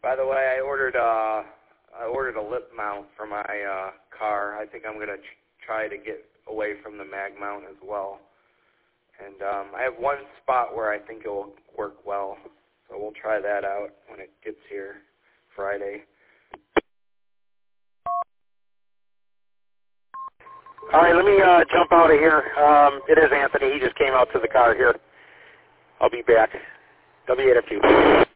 By the way, I ordered a lip mount for my car. I think I'm going to try to get away from the mag mount as well. And I have one spot where I think it will work well, so we'll try that out when it gets here Friday. All right, let me jump out of here. It is Anthony. He just came out to the car here. I'll be back. W8F2.